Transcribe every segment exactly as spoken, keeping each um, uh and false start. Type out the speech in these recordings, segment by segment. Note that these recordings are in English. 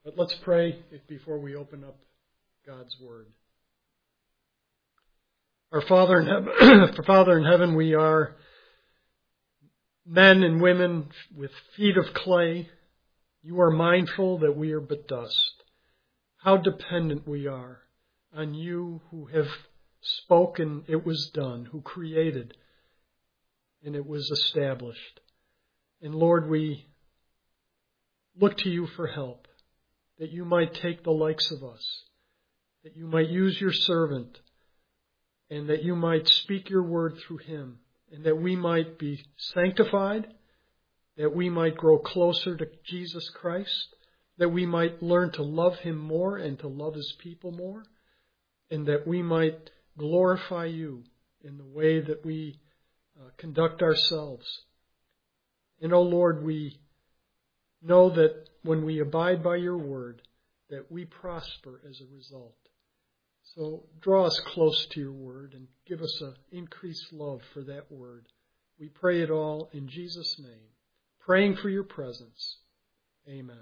But let's pray before we open up God's Word. Our Father in heaven, Father in heaven, we are men and women with feet of clay. You are mindful that we are but dust. How dependent we are on you who have spoken, it was done, who created, and it was established. And Lord, we look to you for help, that you might take the likes of us, that you might use your servant, and that you might speak your word through him, and that we might be sanctified, that we might grow closer to Jesus Christ, that we might learn to love him more and to love his people more, and that we might glorify you in the way that we uh, conduct ourselves. And, O Lord, we know that when we abide by your word, that we prosper as a result. So draw us close to your word and give us an increased love for that word. We pray it all in Jesus' name, praying for your presence. Amen.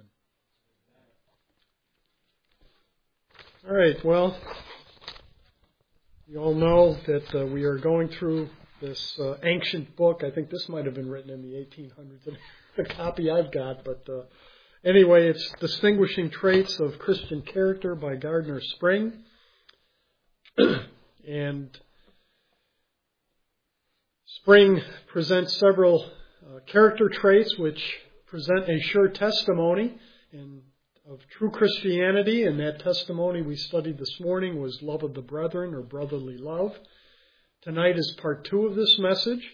All right, well, you all know that uh, we are going through this uh, ancient book. I think this might have been written in the eighteen hundreds, the copy I've got. But uh, anyway, it's Distinguishing Traits of Christian Character by Gardner Spring. And Spring presents several uh, character traits which present a sure testimony in, of true Christianity. And that testimony we studied this morning was love of the brethren, or brotherly love. Tonight is part two of this message.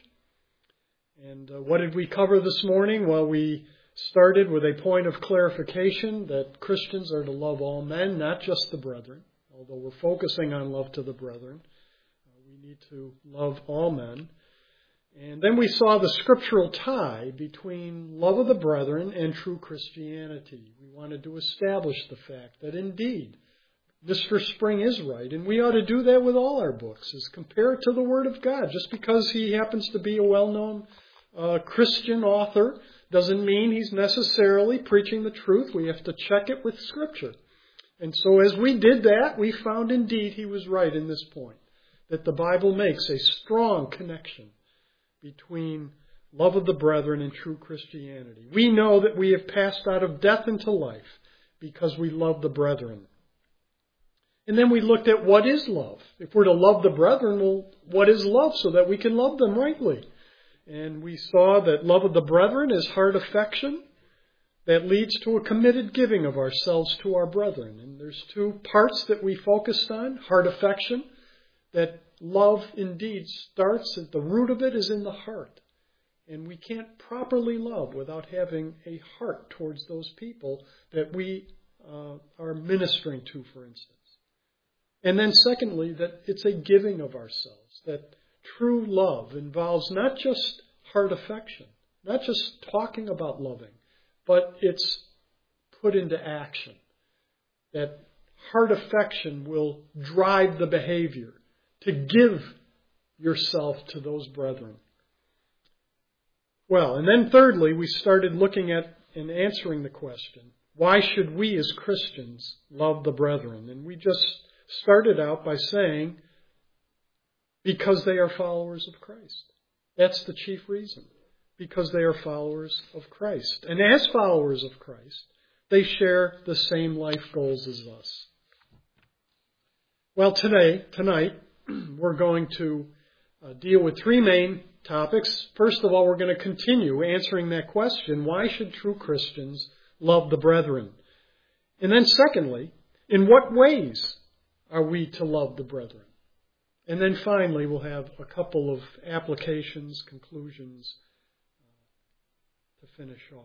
And uh, what did we cover this morning? Well, we started with a point of clarification that Christians are to love all men, not just the brethren. Although we're focusing on love to the brethren, uh, we need to love all men. And then we saw the scriptural tie between love of the brethren and true Christianity. We wanted to establish the fact that indeed, Mister Spring is right, and we ought to do that with all our books, is compare it to the Word of God. Just because he happens to be a well-known uh, Christian author doesn't mean he's necessarily preaching the truth. We have to check it with Scripture. And so as we did that, we found indeed he was right in this point, that the Bible makes a strong connection between love of the brethren and true Christianity. We know that we have passed out of death into life because we love the brethren. And then we looked at what is love. If we're to love the brethren, well, what is love so that we can love them rightly? And we saw that love of the brethren is heart affection that leads to a committed giving of ourselves to our brethren. And there's two parts that we focused on. Heart affection, that love indeed starts at the root of it is in the heart. And we can't properly love without having a heart towards those people that we uh, are ministering to, for instance. And then secondly, that it's a giving of ourselves, that true love involves not just heart affection, not just talking about loving, but it's put into action. That heart affection will drive the behavior to give yourself to those brethren. Well, and then thirdly, we started looking at and answering the question, why should we as Christians love the brethren? And we just started out by saying, because they are followers of Christ. That's the chief reason. Because they are followers of Christ. And as followers of Christ, they share the same life goals as us. Well, today, tonight, we're going to uh, deal with three main topics. First of all, we're going to continue answering that question, why should true Christians love the brethren? And then secondly, in what ways are we to love the brethren? And then finally, we'll have a couple of applications, conclusions uh, to finish off.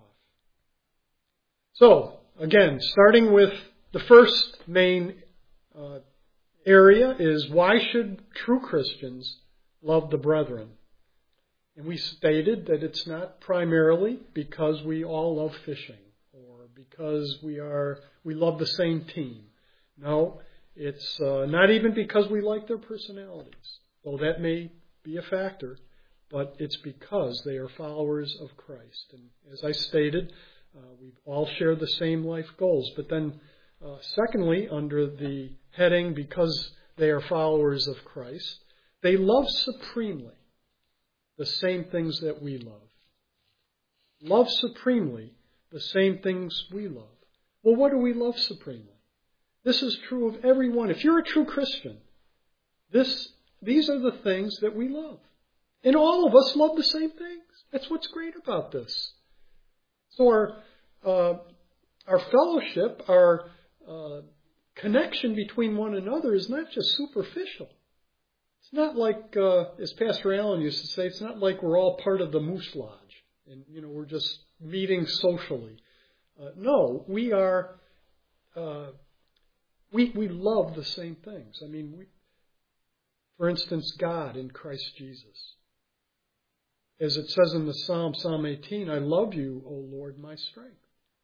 So, again, starting with the first main uh, area is why should true Christians love the brethren? And we stated that it's not primarily because we all love fishing or because we are we love the same team. No, it's uh, not even because we like their personalities, though that may be a factor, but it's because they are followers of Christ. And as I stated, Uh, we all share the same life goals. But then, uh, secondly, under the heading, because they are followers of Christ, they love supremely the same things that we love. Love supremely the same things we love. Well, what do we love supremely? This is true of everyone. If you're a true Christian, this, these are the things that we love. And all of us love the same things. That's what's great about this. So our uh, our fellowship, our uh, connection between one another is not just superficial. It's not like, uh, as Pastor Allen used to say, it's not like we're all part of the Moose Lodge and, you know, we're just meeting socially. Uh, no, we are, uh, we we love the same things. I mean, we, for instance, God in Christ Jesus. As it says in the Psalm, Psalm eighteen, I love you, O Lord, my strength.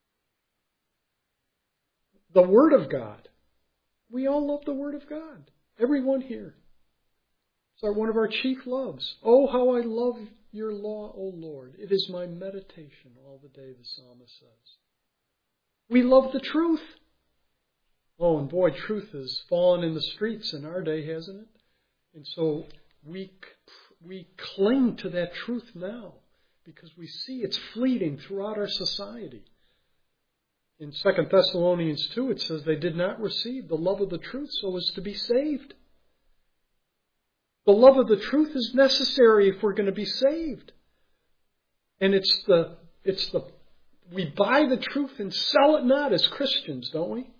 The Word of God. We all love the Word of God. Everyone here. It's our, one of our chief loves. Oh, how I love your law, O Lord. It is my meditation all the day, the psalmist says. We love the truth. Oh, and boy, truth has fallen in the streets in our day, hasn't it? And so we we cling to that truth now because we see it's fleeting throughout our society. In Second Thessalonians two, it says they did not receive the love of the truth so as to be saved. The love of the truth is necessary if we're going to be saved. And it's the it's the we buy the truth and sell it not as Christians, don't we?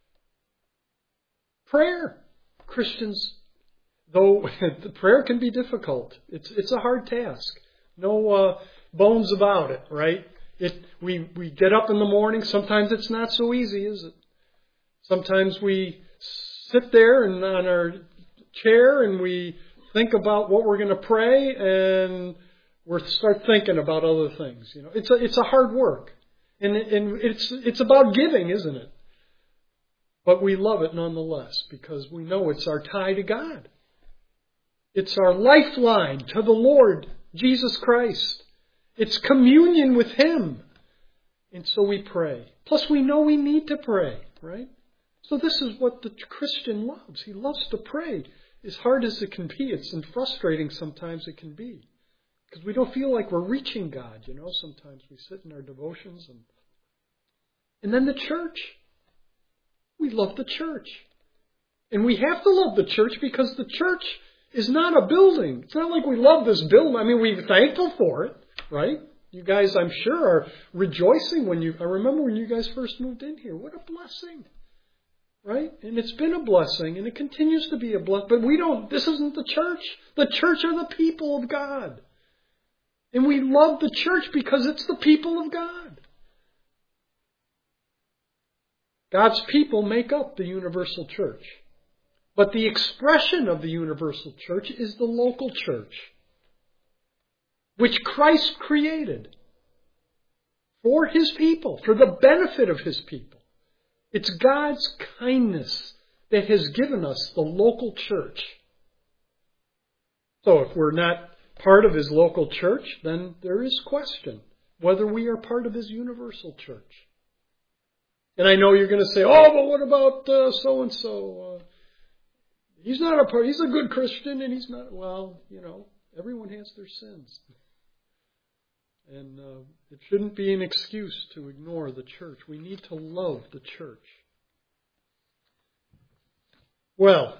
Prayer. Christians, though the prayer can be difficult. It's it's a hard task. No uh, bones about it, right? It we, we get up in the morning. Sometimes it's not so easy, is it? Sometimes we sit there and on our chair and we think about what we're going to pray and we start thinking about other things. You know, it's a it's a hard work, and and it's it's about giving, isn't it? But we love it nonetheless because we know it's our tie to God. It's our lifeline to the Lord Jesus Christ. It's communion with Him. And so we pray. Plus we know we need to pray, right? So this is what the Christian loves. He loves to pray. As hard as it can be, it's and frustrating sometimes it can be. Because we don't feel like we're reaching God, you know. Sometimes we sit in our devotions and and then the church. We love the church. And we have to love the church because the church is not a building. It's not like we love this building. I mean, we're thankful for it, right? You guys, I'm sure, are rejoicing when you... I remember when you guys first moved in here. What a blessing, right? And it's been a blessing, and it continues to be a blessing. But we don't... This isn't the church. The church are the people of God. And we love the church because it's the people of God. God's people make up the universal church. But the expression of the universal church is the local church, which Christ created for His people, for the benefit of His people. It's God's kindness that has given us the local church. So if we're not part of His local church, then there is question whether we are part of His universal church. And I know you're going to say, oh, but what about uh, so-and-so? Uh, he's not a part, he's a good Christian and he's not, well, you know, everyone has their sins. And uh, it shouldn't be an excuse to ignore the church. We need to love the church. Well,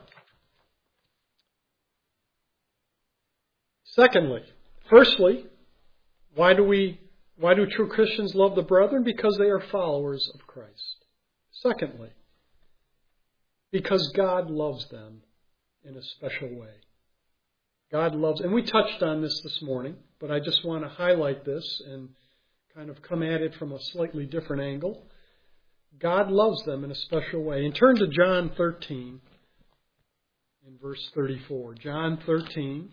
secondly, firstly, why do we Why do true Christians love the brethren? Because they are followers of Christ. Secondly, because God loves them in a special way. God loves, and we touched on this this morning, but I just want to highlight this and kind of come at it from a slightly different angle. God loves them in a special way. And turn to John thirteen in verse thirty-four. John thirteen.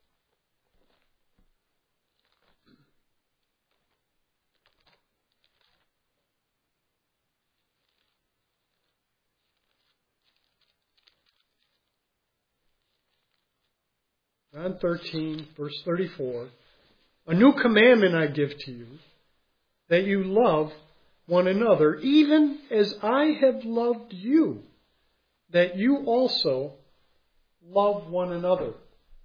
John thirteen, verse thirty-four. A new commandment I give to you, that you love one another, even as I have loved you, that you also love one another.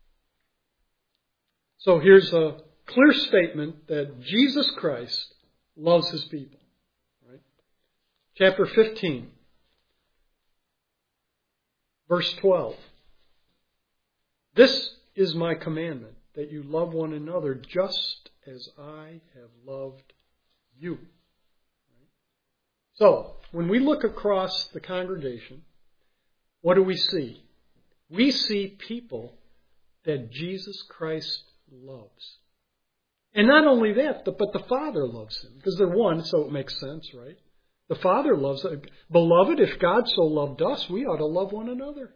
So here's a clear statement that Jesus Christ loves his people. Right? Chapter fifteen, verse twelve. This is my commandment, that you love one another just as I have loved you. Right? So, when we look across the congregation, what do we see? We see people that Jesus Christ loves. And not only that, but the Father loves him. Because they're one, so it makes sense, right? The Father loves them. Beloved, if God so loved us, we ought to love one another.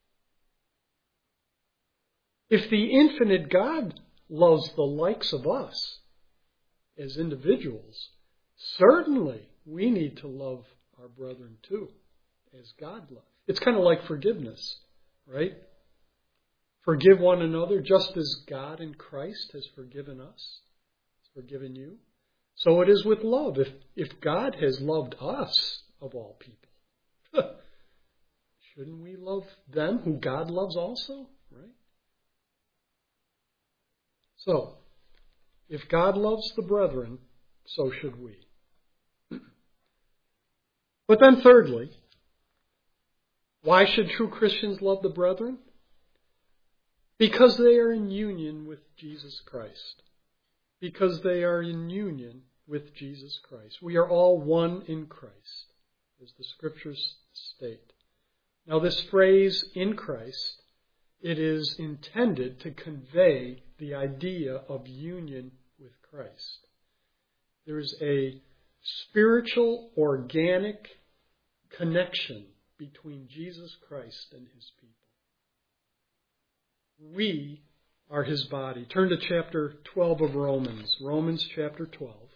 If the infinite God loves the likes of us as individuals, certainly we need to love our brethren too, as God loves. It's kind of like forgiveness, right? Forgive one another just as God in Christ has forgiven us, has forgiven you. So it is with love. If, if God has loved us, of all people, shouldn't we love them who God loves also, right? So, if God loves the brethren, so should we. But then thirdly, why should true Christians love the brethren? Because they are in union with Jesus Christ. Because they are in union with Jesus Christ. We are all one in Christ, as the Scriptures state. Now this phrase, in Christ, it is intended to convey the idea of union with Christ. There is a spiritual, organic connection between Jesus Christ and his people. We are his body. Turn to chapter twelve of Romans. Romans chapter twelve.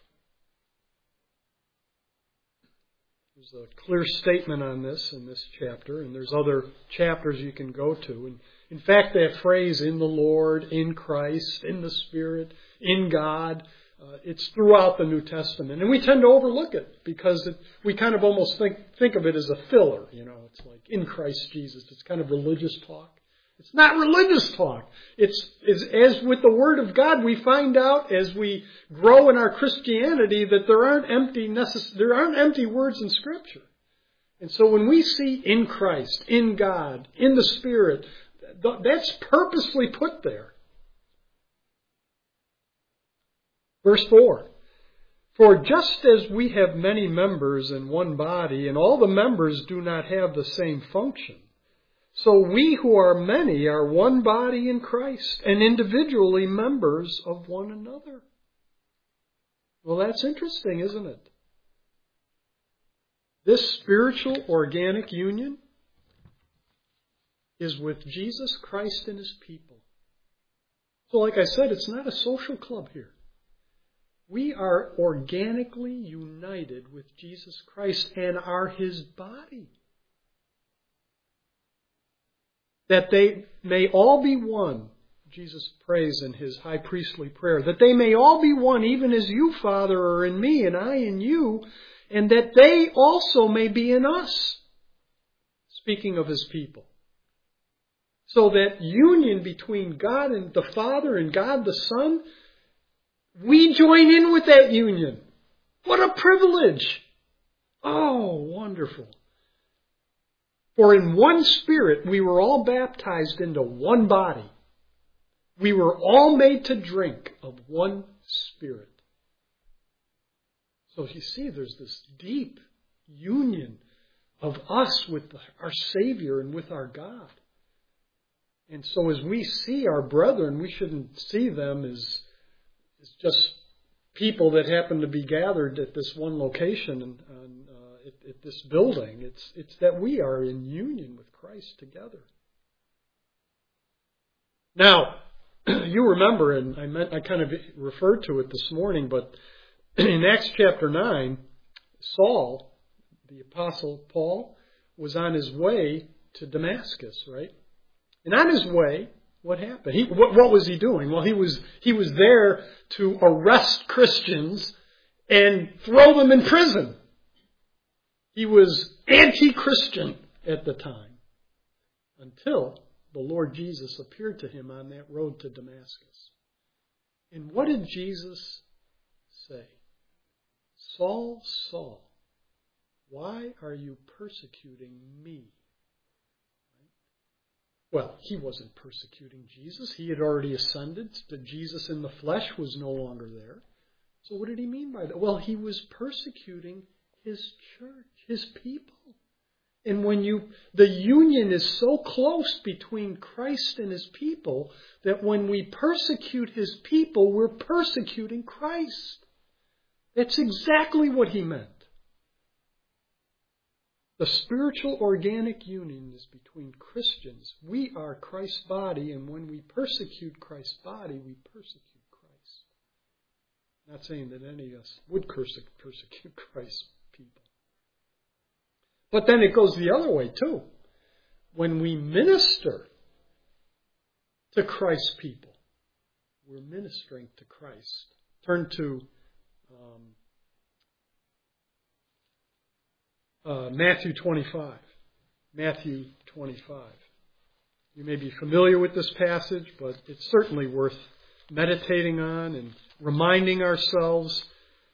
There's a clear statement on this in this chapter, and there's other chapters you can go to. And in fact, that phrase, in the Lord, in Christ, in the Spirit, in God, uh, it's throughout the New Testament. And we tend to overlook it because it, we kind of almost think, think of it as a filler. You know, it's like in Christ Jesus. It's kind of religious talk. It's not religious talk. It's, it's as with the Word of God, we find out as we grow in our Christianity that there aren't empty necess- there aren't empty words in Scripture. And so when we see in Christ, in God, in the Spirit, that's purposely put there. Verse four. For just as we have many members in one body, and all the members do not have the same function, so we who are many are one body in Christ, and individually members of one another. Well, that's interesting, isn't it? This spiritual, organic union is with Jesus Christ and his people. So like I said, it's not a social club here. We are organically united with Jesus Christ and are his body. That they may all be one, Jesus prays in his high priestly prayer, that they may all be one, even as you, Father, are in me and I in you, and that they also may be in us. Speaking of his people. So that union between God and the Father and God the Son, we join in with that union. What a privilege! Oh, wonderful. For in one Spirit we were all baptized into one body. We were all made to drink of one Spirit. So you see, there's this deep union of us with our Savior and with our God. And so as we see our brethren, we shouldn't see them as, as just people that happen to be gathered at this one location and, and uh, at, at this building. It's, it's that we are in union with Christ together. Now, you remember, and I meant I kind of referred to it this morning, but in Acts chapter nine, Saul, the apostle Paul, was on his way to Damascus, right? And on his way, what happened? He, what, what was he doing? Well, he was he was there to arrest Christians and throw them in prison. He was anti-Christian at the time until the Lord Jesus appeared to him on that road to Damascus. And what did Jesus say? Saul, Saul, why are you persecuting me? Well, he wasn't persecuting Jesus. He had already ascended. The Jesus in the flesh was no longer there. So what did he mean by that? Well, he was persecuting his church, his people. And when you, the union is so close between Christ and his people that when we persecute his people, we're persecuting Christ. That's exactly what he meant. The spiritual organic union is between Christians. We are Christ's body, and when we persecute Christ's body, we persecute Christ. I'm not saying that any of us would persecute Christ's people. But then it goes the other way too. When we minister to Christ's people, we're ministering to Christ. Turn to um, Uh, Matthew twenty-five. Matthew twenty-five. You may be familiar with this passage, but it's certainly worth meditating on and reminding ourselves.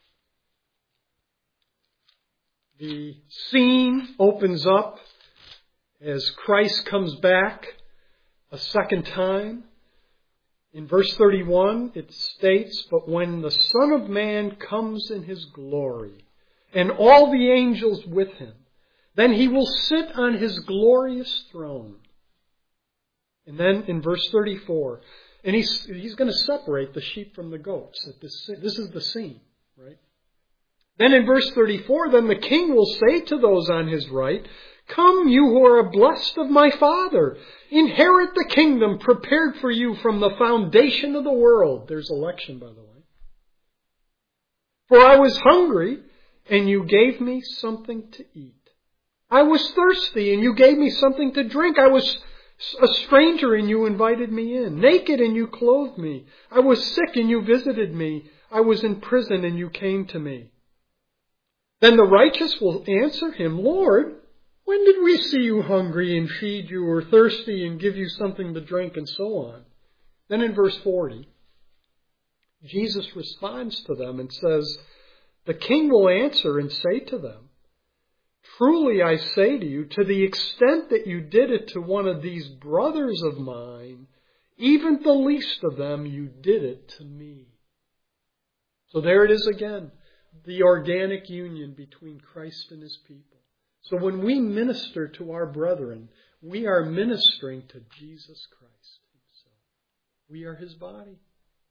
The scene opens up as Christ comes back a second time. In verse thirty-one, it states, "But when the Son of Man comes in his glory, and all the angels with him, then he will sit on his glorious throne." And then in verse thirty-four, and he's, he's going to separate the sheep from the goats. At this, this is the scene, right? Then in verse thirty-four, then the king will say to those on his right, "Come, you who are blessed of my Father, inherit the kingdom prepared for you from the foundation of the world." There's election, by the way. "For I was hungry, and you gave me something to eat. I was thirsty, and you gave me something to drink. I was a stranger, and you invited me in. Naked, and you clothed me. I was sick, and you visited me. I was in prison, and you came to me." Then the righteous will answer him, "Lord, when did we see you hungry and feed you, or thirsty and give you something to drink?" and so on. Then in verse forty, Jesus responds to them and says, "The king will answer and say to them, 'Truly I say to you, to the extent that you did it to one of these brothers of mine, even the least of them, you did it to me.'" So there it is again, the organic union between Christ and his people. So when we minister to our brethren, we are ministering to Jesus Christ himself. We are his body.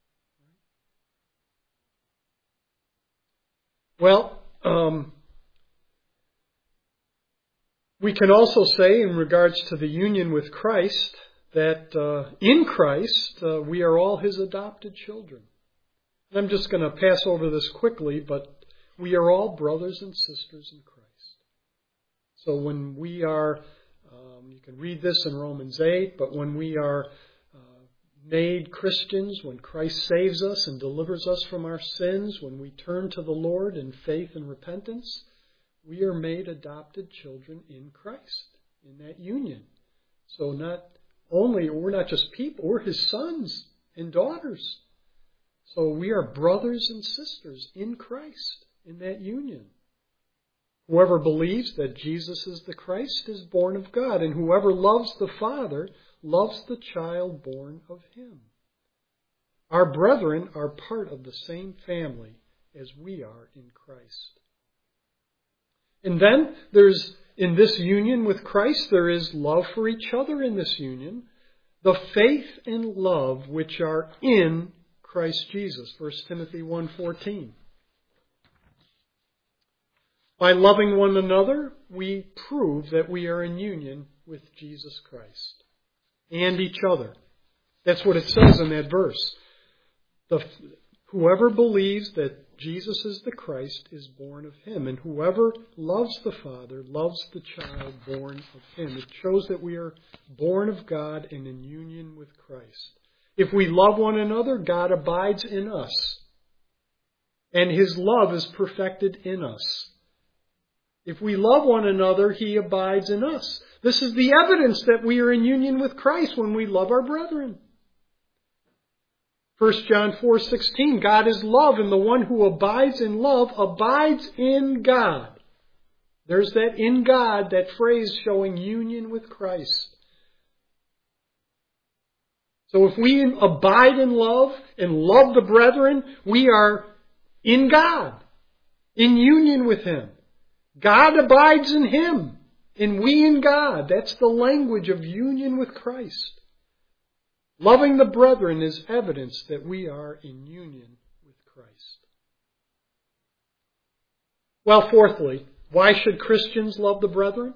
Well, um, we can also say in regards to the union with Christ that uh, in Christ uh, we are all his adopted children. And I'm just going to pass over this quickly, but we are all brothers and sisters in Christ. So when we are, um, you can read this in Romans eight, but when we are uh, made Christians, when Christ saves us and delivers us from our sins, when we turn to the Lord in faith and repentance, we are made adopted children in Christ, in that union. So not only, we're not just people, we're his sons and daughters. So we are brothers and sisters in Christ, in that union. Whoever believes that Jesus is the Christ is born of God, and whoever loves the Father loves the child born of him. Our brethren are part of the same family as we are in Christ. And then there's, in this union with Christ, there is love for each other in this union, the faith and love which are in Christ Jesus. First Timothy one fourteen. By loving one another, we prove that we are in union with Jesus Christ and each other. That's what it says in that verse. The, whoever believes that Jesus is the Christ is born of him, and whoever loves the Father loves the child born of him. It shows that we are born of God and in union with Christ. If we love one another, God abides in us. and His love is perfected in us. If we love one another, He abides in us. This is the evidence that we are in union with Christ when we love our brethren. First John four sixteen, God is love, and the one who abides in love abides in God. There's that in God, that phrase showing union with Christ. So if we abide in love and love the brethren, we are in God, in union with Him. God abides in Him, and we in God. That's the language of union with Christ. Loving the brethren is evidence that we are in union with Christ. Well, fourthly, why should Christians love the brethren?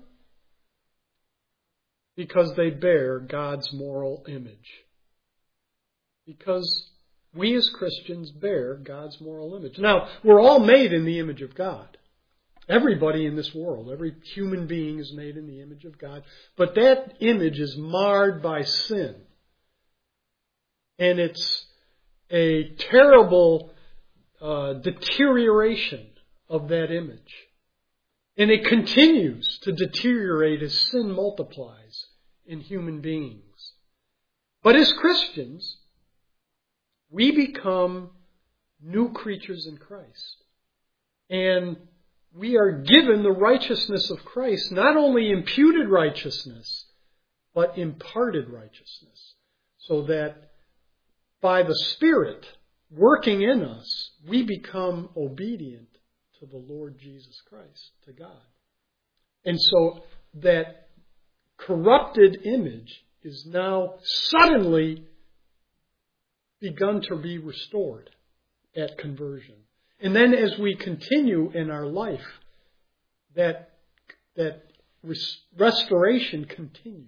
Because they bear God's moral image. Because we as Christians bear God's moral image. Now, we're all made in the image of God. Everybody in this world, every human being is made in the image of God. But that image is marred by sin. And it's a terrible uh, deterioration of that image. And it continues to deteriorate as sin multiplies in human beings. But as Christians, we become new creatures in Christ. And we are given the righteousness of Christ, not only imputed righteousness, but imparted righteousness. So that by the Spirit working in us, we become obedient to the Lord Jesus Christ, to God. And so that corrupted image is now suddenly begun to be restored at conversion. And then as we continue in our life, that, that res- restoration continues.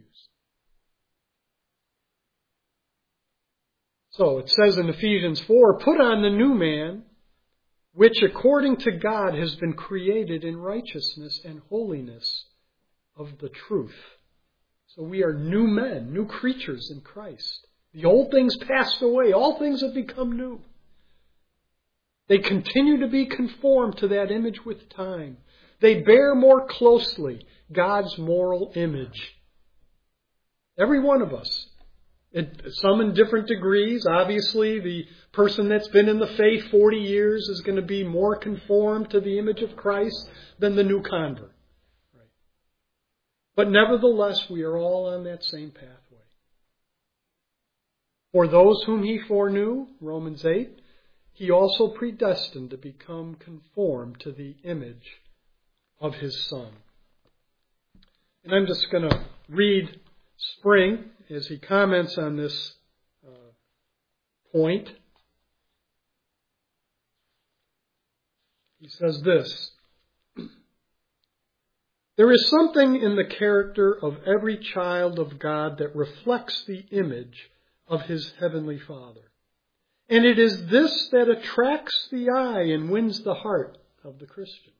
So it says in Ephesians four, put on the new man, which according to God has been created in righteousness and holiness of the truth. So we are new men, new creatures in Christ. The old things passed away. All things have become new. They continue to be conformed to that image with time. They bear more closely God's moral image. Every one of us. It, some in different degrees. Obviously, the person that's been in the faith forty years is going to be more conformed to the image of Christ than the new convert. Right. But nevertheless, we are all on that same pathway. For those whom He foreknew, Romans eight, He also predestined to become conformed to the image of His Son. And I'm just going to read Spring as he comments on this uh, point. He says this: there is something in the character of every child of God that reflects the image of his heavenly Father. And it is this that attracts the eye and wins the heart of the Christian.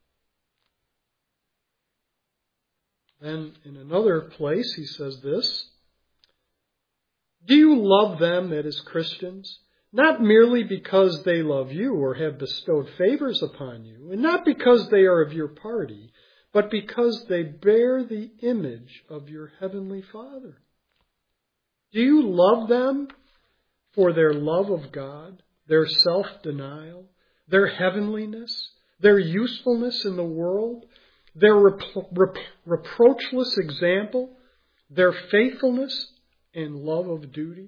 Then in another place he says this: do you love them, that is Christians, not merely because they love you or have bestowed favors upon you, and not because they are of your party, but because they bear the image of your heavenly Father? Do you love them for their love of God, their self-denial, their heavenliness, their usefulness in the world, their repro- rep- reproachless example, their faithfulness and love of duty?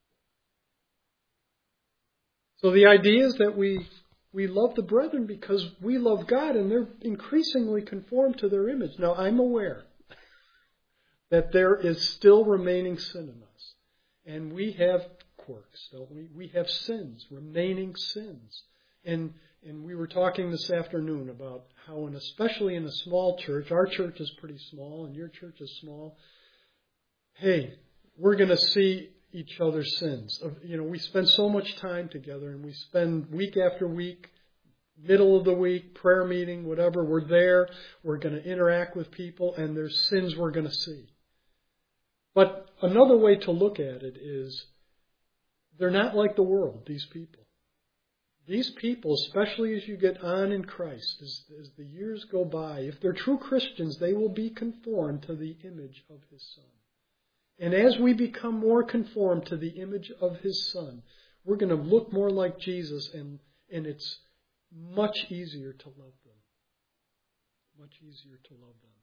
So the idea is that we we love the brethren because we love God and they're increasingly conformed to their image. Now, I'm aware that there is still remaining sin in us. And we have quirks, don't we? We have sins, remaining sins. And and we were talking this afternoon about how, in, especially in a small church, our church is pretty small and your church is small. Hey, we're going to see each other's sins. You know, we spend so much time together, and we spend week after week, middle of the week, prayer meeting, whatever. We're there. We're going to interact with people, and there's sins we're going to see. But another way to look at it is they're not like the world, these people. these people, especially as you get on in Christ, as, as the years go by, if they're true Christians, they will be conformed to the image of His Son. And as we become more conformed to the image of His Son, we're going to look more like Jesus, and, and it's much easier to love them. Much easier to love them.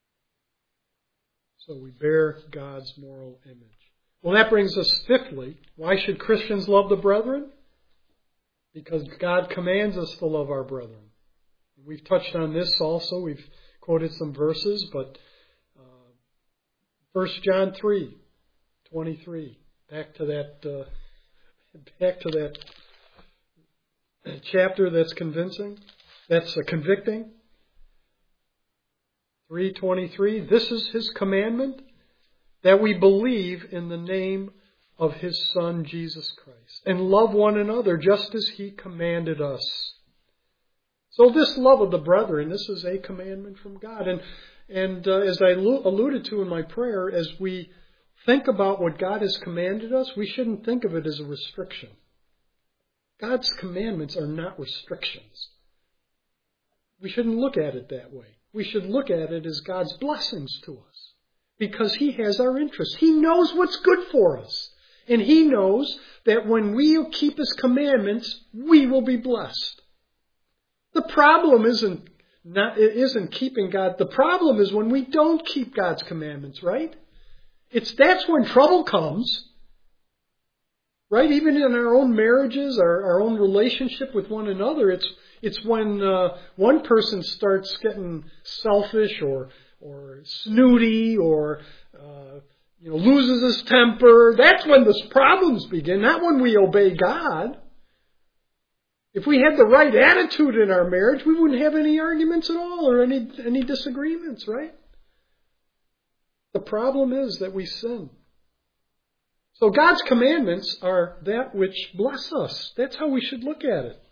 So we bear God's moral image. Well, that brings us fifthly, why should Christians love the brethren? Because God commands us to love our brethren. We've touched on this also. We've quoted some verses, but uh, First John three twenty-three. Back to that. Uh, back to that chapter that's convincing. That's uh, convicting. three twenty-three. This is His commandment, that we believe in the name of His Son, Jesus Christ, and love one another just as He commanded us. So this love of the brethren, this is a commandment from God. And, and uh, as I alluded to in my prayer, as we think about what God has commanded us, we shouldn't think of it as a restriction. God's commandments are not restrictions. We shouldn't look at it that way. We should look at it as God's blessings to us, because He has our interests. He knows what's good for us. And He knows that when we keep His commandments, we will be blessed. The problem isn't not, it isn't keeping God. The problem is when we don't keep God's commandments, right? It's that's when trouble comes. Right? Even in our own marriages, our, our own relationship with one another, it's it's when uh, one person starts getting selfish or or snooty or uh, you know loses his temper. That's when the problems begin. Not when we obey God. If we had the right attitude in our marriage, we wouldn't have any arguments at all or any any disagreements, right? The problem is that we sin. So God's commandments are that which bless us. That's how we should look at it.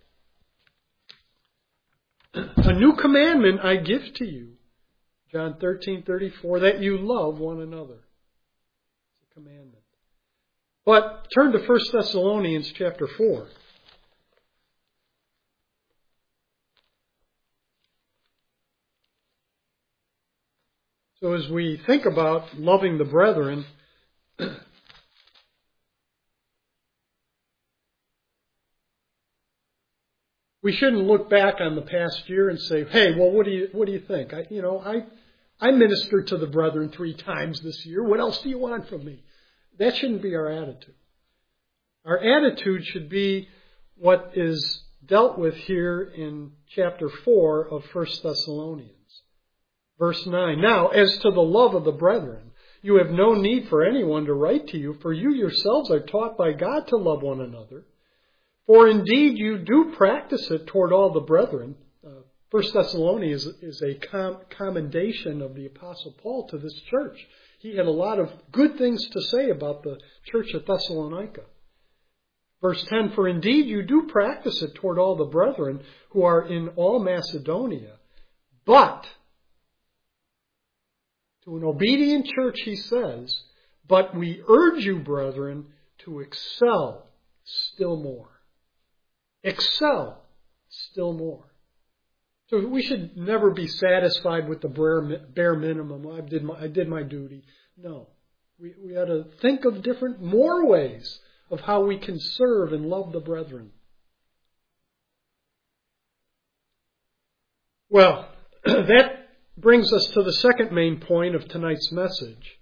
A new commandment I give to you, John thirteen thirty-four, that you love one another. It's a commandment. But turn to First Thessalonians chapter four. So as we think about loving the brethren, we shouldn't look back on the past year and say, "Hey, well, what do you what do you think? I, you know, I I ministered to the brethren three times this year. What else do you want from me?" That shouldn't be our attitude. Our attitude should be what is dealt with here in chapter four of First Thessalonians. Verse nine, now, as to the love of the brethren, you have no need for anyone to write to you, for you yourselves are taught by God to love one another. For indeed you do practice it toward all the brethren. Uh, First Thessalonians is, is a com- commendation of the Apostle Paul to this church. He had a lot of good things to say about the church at Thessalonica. Verse ten, for indeed you do practice it toward all the brethren who are in all Macedonia. But to an obedient church, he says, but we urge you, brethren, to excel still more. Excel still more. So we should never be satisfied with the bare minimum. I did my, I did my duty. No. We, we ought to think of different, more ways of how we can serve and love the brethren. Well, that brings us to the second main point of tonight's message.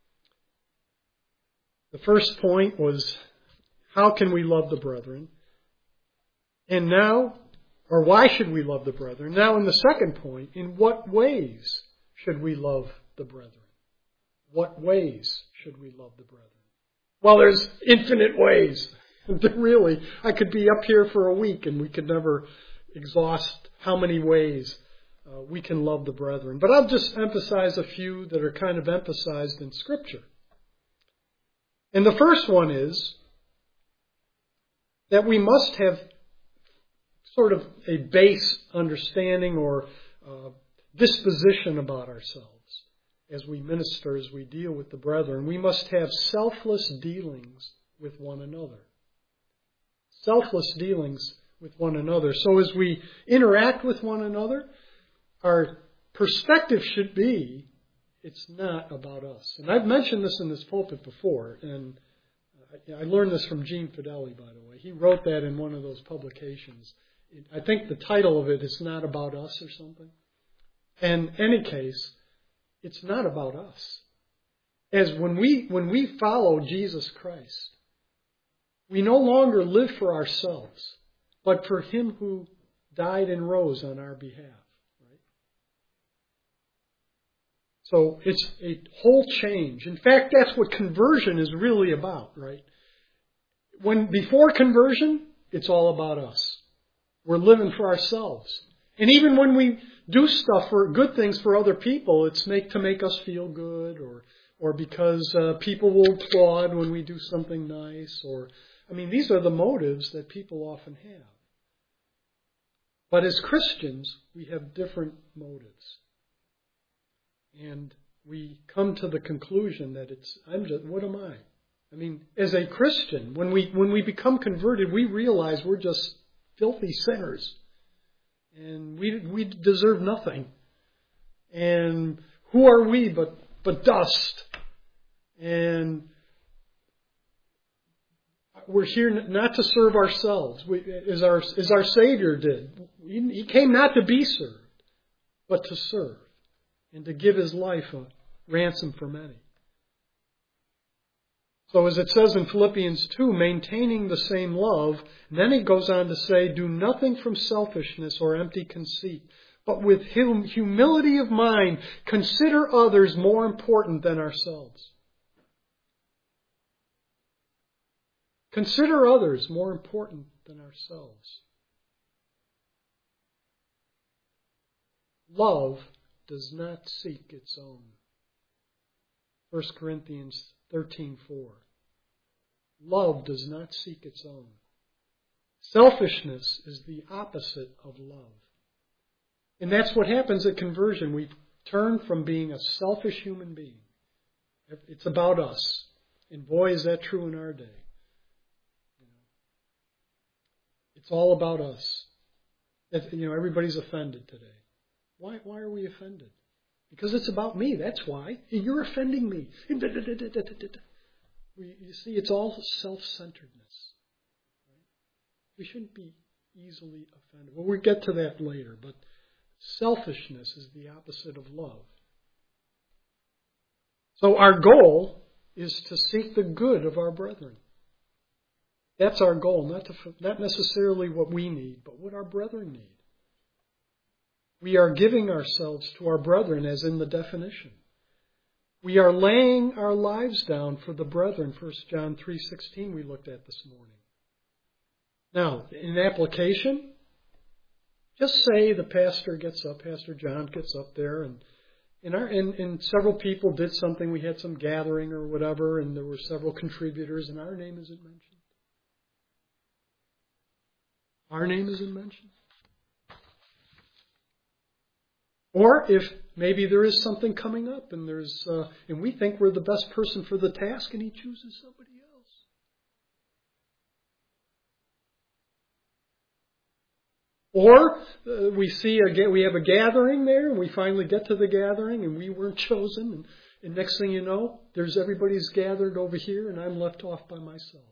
The first point was, how can we love the brethren? And now, or why should we love the brethren? Now, in the second point, in what ways should we love the brethren? What ways should we love the brethren? Well, there's infinite ways. Really, I could be up here for a week and we could never exhaust how many ways uh, we can love the brethren. But I'll just emphasize a few that are kind of emphasized in Scripture. And the first one is that we must have sort of a base understanding or uh, disposition about ourselves as we minister, as we deal with the brethren. We must have selfless dealings with one another. Selfless dealings with one another. So as we interact with one another, our perspective should be, it's not about us. And I've mentioned this in this pulpit before, and I learned this from Gene Fideli, by the way. He wrote that in one of those publications. I think the title of it is Not About Us or something. In any case, it's not about us. As when we when we follow Jesus Christ, we no longer live for ourselves, but for Him who died and rose on our behalf. Right? So it's a whole change. In fact, that's what conversion is really about, right? When before conversion, it's all about us. We're living for ourselves. And even when we do stuff for good things for other people, it's make to make us feel good, or or because uh, people will applaud when we do something nice, or I mean, these are the motives that people often have. But as Christians, we have different motives. And we come to the conclusion that it's, I'm just, what am I? I mean, as a Christian, when we when we become converted, we realize we're just filthy sinners. And we we deserve nothing. And who are we but, but dust? And we're here not to serve ourselves, we, as our as our Savior did. He, he came not to be served, but to serve, and to give His life a ransom for many. So as it says in Philippians two, maintaining the same love, and then he goes on to say, do nothing from selfishness or empty conceit, but with hum- humility of mind, consider others more important than ourselves. Consider others more important than ourselves. Love does not seek its own. First Corinthians thirteen four. Love does not seek its own. Selfishness is the opposite of love. And that's what happens at conversion. We turn from being a selfish human being. It's about us. And boy, is that true in our day. It's all about us. You know, everybody's offended today. Why, why are we offended? Because it's about me, that's why. You're offending me. You see, it's all self-centeredness. We shouldn't be easily offended. Well, we'll get to that later, but selfishness is the opposite of love. So our goal is to seek the good of our brethren. That's our goal, not to, not necessarily what we need, but what our brethren need. We are giving ourselves to our brethren, as in the definition. We are laying our lives down for the brethren, First John three sixteen we looked at this morning. Now, in application, just say the pastor gets up, Pastor John gets up there, and and, our, and and several people did something. We had some gathering or whatever, and there were several contributors, and our name isn't mentioned. Our name isn't mentioned. Or if maybe there is something coming up, and there's uh, and we think we're the best person for the task, and he chooses somebody else. Or uh, we see a, we have a gathering there, and we finally get to the gathering, and we weren't chosen, and, and next thing you know, there's everybody's gathered over here, and I'm left off by myself.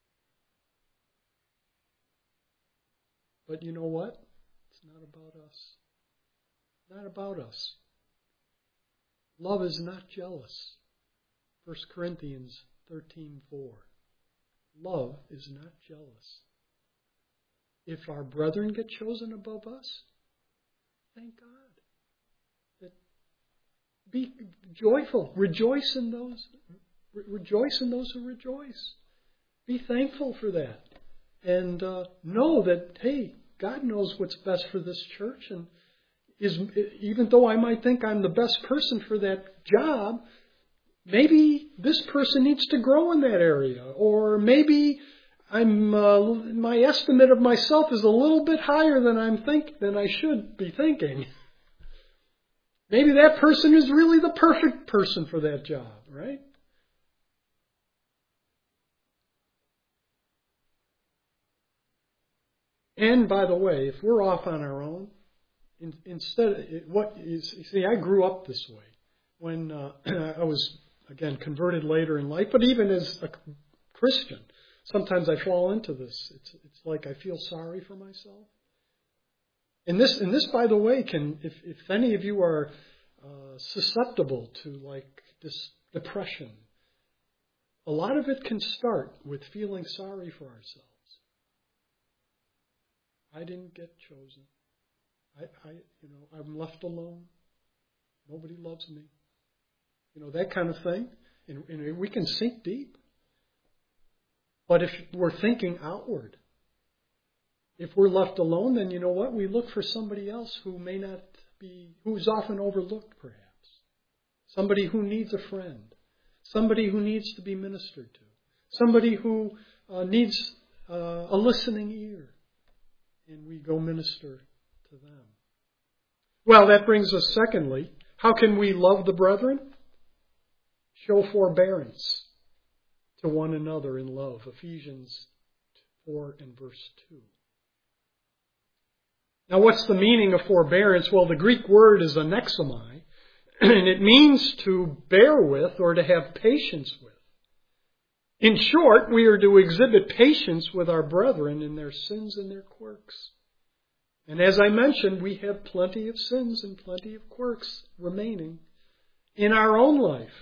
But you know what? It's not about us. Not about us. Love is not jealous. First Corinthians thirteen four. Love is not jealous. If our brethren get chosen above us, thank God. That be joyful. Rejoice in those. Re- rejoice in those who rejoice. Be thankful for that, and uh, know that hey, God knows what's best for this church, and is even though I might think I'm the best person for that job, maybe this person needs to grow in that area, or maybe I'm uh, my estimate of myself is a little bit higher than I'm think than I should be thinking. Maybe that person is really the perfect person for that job, right? And by the way, if we're off on our own, in, instead, what is, you see, I grew up this way. When uh, I was, again, converted later in life, but even as a Christian, sometimes I fall into this. It's, it's like I feel sorry for myself. And this, and this, by the way, can, if, if any of you are uh, susceptible to like this depression, a lot of it can start with feeling sorry for ourselves. I didn't get chosen. I, I, you know, I'm left alone. Nobody loves me. You know, that kind of thing. And, and we can sink deep. But if we're thinking outward, if we're left alone, then you know what? We look for somebody else who may not be, who's often overlooked perhaps. Somebody who needs a friend. Somebody who needs to be ministered to. Somebody who uh, needs uh, a listening ear. And we go minister to them. Well, that brings us secondly, how can we love the brethren? Show forbearance to one another in love. Ephesians four and verse two. Now, what's the meaning of forbearance? Well, the Greek word is anexomai, and it means to bear with or to have patience with. In short, we are to exhibit patience with our brethren in their sins and their quirks. And as I mentioned, we have plenty of sins and plenty of quirks remaining in our own life.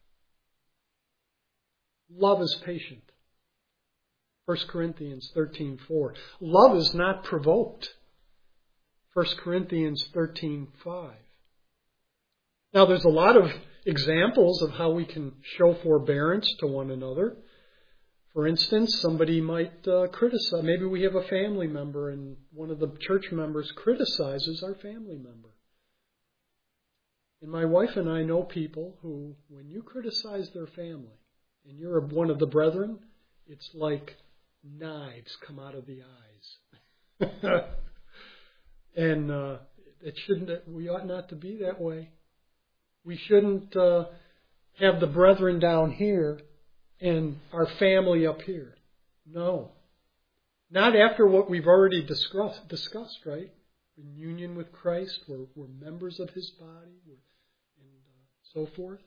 Love is patient. First Corinthians thirteen four. Love is not provoked. First Corinthians thirteen five. Now, there's a lot of examples of how we can show forbearance to one another. For instance, somebody might uh, criticize. Maybe we have a family member and one of the church members criticizes our family member. And my wife and I know people who, when you criticize their family and you're one of the brethren, it's like knives come out of the eyes. And uh, it shouldn't. We ought not to be that way. We shouldn't uh, have the brethren down here and our family up here. No. Not after what we've already discussed, discussed right? In union with Christ, we're, we're members of His body, we're, and uh, so forth.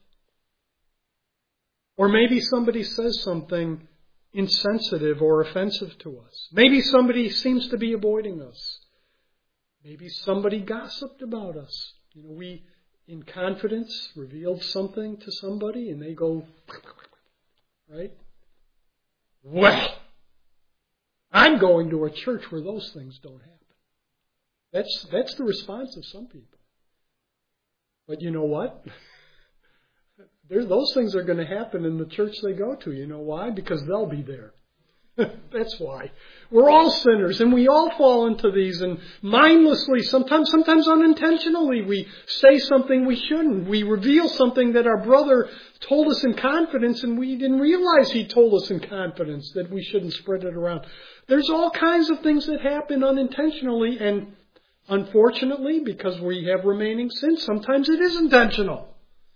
Or maybe somebody says something insensitive or offensive to us. Maybe somebody seems to be avoiding us. Maybe somebody gossiped about us. You know, we, in confidence, revealed something to somebody and they go, right? Well, I'm going to a church where those things don't happen. That's, that's the response of some people. But you know what? There, those things are going to happen in the church they go to. You know why? Because they'll be there. That's why. We're all sinners and we all fall into these, and mindlessly, sometimes sometimes unintentionally, we say something we shouldn't. We reveal something that our brother told us in confidence and we didn't realize he told us in confidence that we shouldn't spread it around. There's all kinds of things that happen unintentionally, and unfortunately, because we have remaining sin, sometimes it is intentional.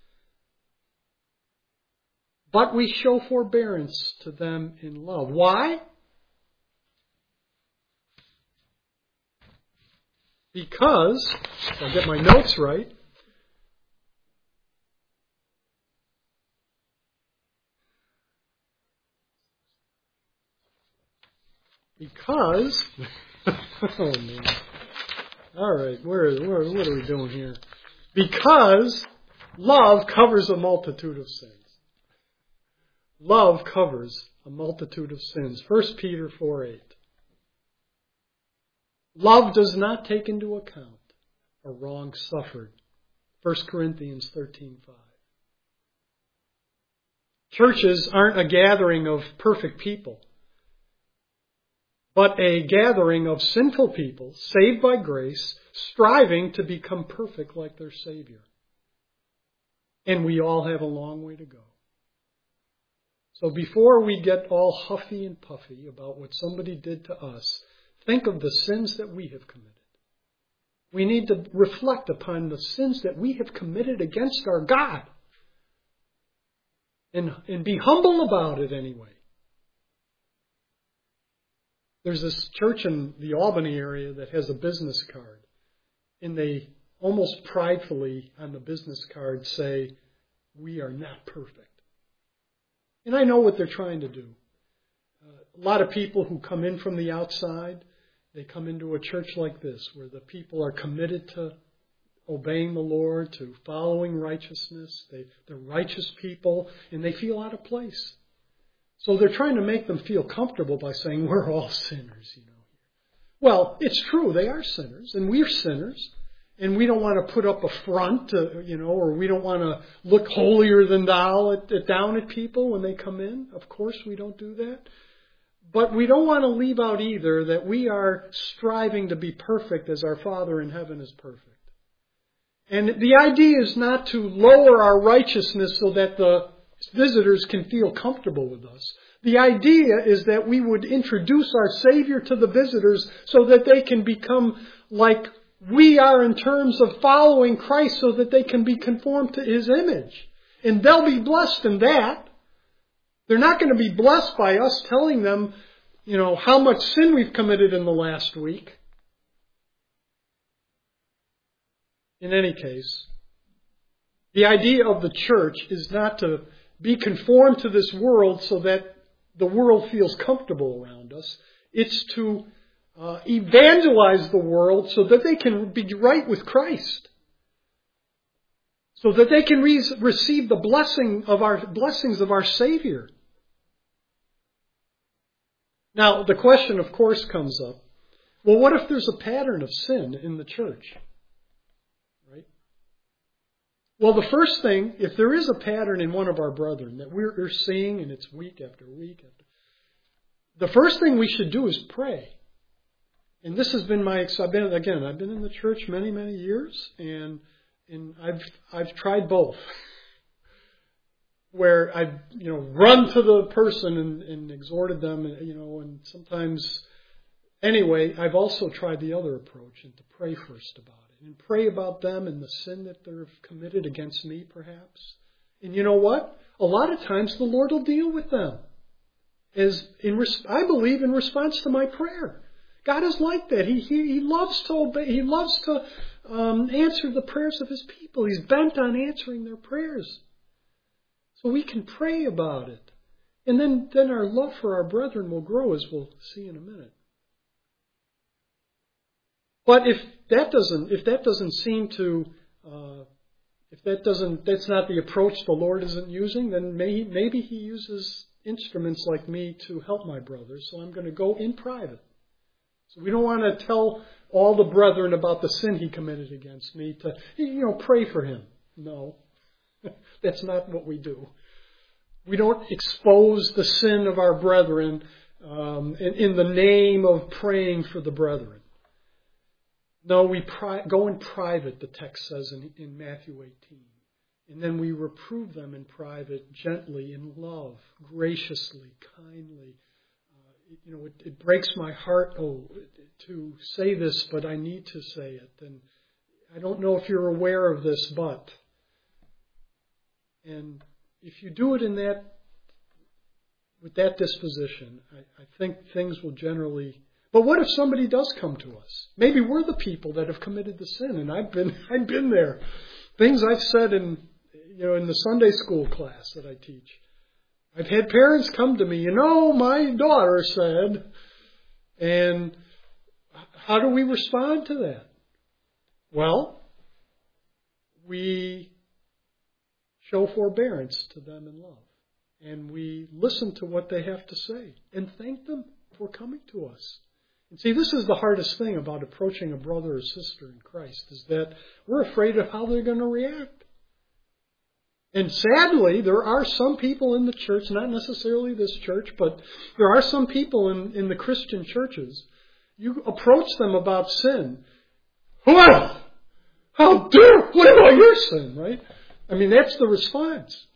But we show forbearance to them in love. Why? Because, if I get my notes right, because, oh man, all right, where, where, what are we doing here? Because love covers a multitude of sins. Love covers a multitude of sins. First Peter four eight. Love does not take into account a wrong suffered. First Corinthians thirteen five. Churches aren't a gathering of perfect people, but a gathering of sinful people saved by grace, striving to become perfect like their Savior. And we all have a long way to go. So before we get all huffy and puffy about what somebody did to us, think of the sins that we have committed. We need to reflect upon the sins that we have committed against our God. And, and be humble about it anyway. There's this church in the Albany area that has a business card. And they almost pridefully on the business card say, "We are not perfect." And I know what they're trying to do. Uh, a lot of people who come in from the outside, they come into a church like this where the people are committed to obeying the Lord, to following righteousness. They, they're righteous people, and they feel out of place. So they're trying to make them feel comfortable by saying, "We're all sinners, you know." Well, it's true, they are sinners, and we're sinners. And we don't want to put up a front, to, you know, or we don't want to look holier than thou at, at, down at people when they come in. Of course we don't do that. But we don't want to leave out either that we are striving to be perfect as our Father in heaven is perfect. And the idea is not to lower our righteousness so that the visitors can feel comfortable with us. The idea is that we would introduce our Savior to the visitors so that they can become like we are in terms of following Christ, so that they can be conformed to His image. And they'll be blessed in that. They're not going to be blessed by us telling them, you know, how much sin we've committed in the last week. In any case, the idea of the church is not to be conformed to this world so that the world feels comfortable around us. It's to uh, evangelize the world so that they can be right with Christ. So that they can re- receive the blessing of our blessings of our Savior. Now, the question, of course, comes up, well, what if there's a pattern of sin in the church? Right? Well, the first thing, if there is a pattern in one of our brethren that we're seeing, and it's week after week after, the first thing we should do is pray. And this has been my, I've been, again, I've been in the church many, many years, and and I've I've tried both. Where I've, you know, run to the person and, and exhorted them, you know, and sometimes, anyway, I've also tried the other approach, and to pray first about it. And pray about them and the sin that they've committed against me, perhaps. And you know what? A lot of times the Lord will deal with them. As in, I believe, in response to my prayer. God is like that. He, he, he loves to obey. He loves to um, answer the prayers of His people. He's bent on answering their prayers. So we can pray about it. And then, then our love for our brethren will grow, as we'll see in a minute. But if that doesn't, if that doesn't seem to, uh, if that doesn't, that's not the approach the Lord isn't using, then may, maybe He uses instruments like me to help my brothers. So I'm going to go in private. So we don't want to tell all the brethren about the sin he committed against me to, you know, pray for him. No. That's not what we do. We don't expose the sin of our brethren um, in, in the name of praying for the brethren. No, we pri- go in private, the text says in, in Matthew eighteen. And then we reprove them in private, gently, in love, graciously, kindly. Uh, you know, it, it breaks my heart oh, to say this, but I need to say it. And I don't know if you're aware of this, but... And if you do it in that, with that disposition, I, I think things will generally. But what if somebody does come to us? Maybe we're the people that have committed the sin, and I've been, I've been there. Things I've said in, you know, in the Sunday school class that I teach. I've had parents come to me, you know, my daughter said, and how do we respond to that? Well, we show forbearance to them in love. And we listen to what they have to say and thank them for coming to us. And see, this is the hardest thing about approaching a brother or sister in Christ, is that we're afraid of how they're going to react. And sadly, there are some people in the church, not necessarily this church, but there are some people in, in the Christian churches. You approach them about sin. Well, how dare, what about your sin, right? I mean, that's the response.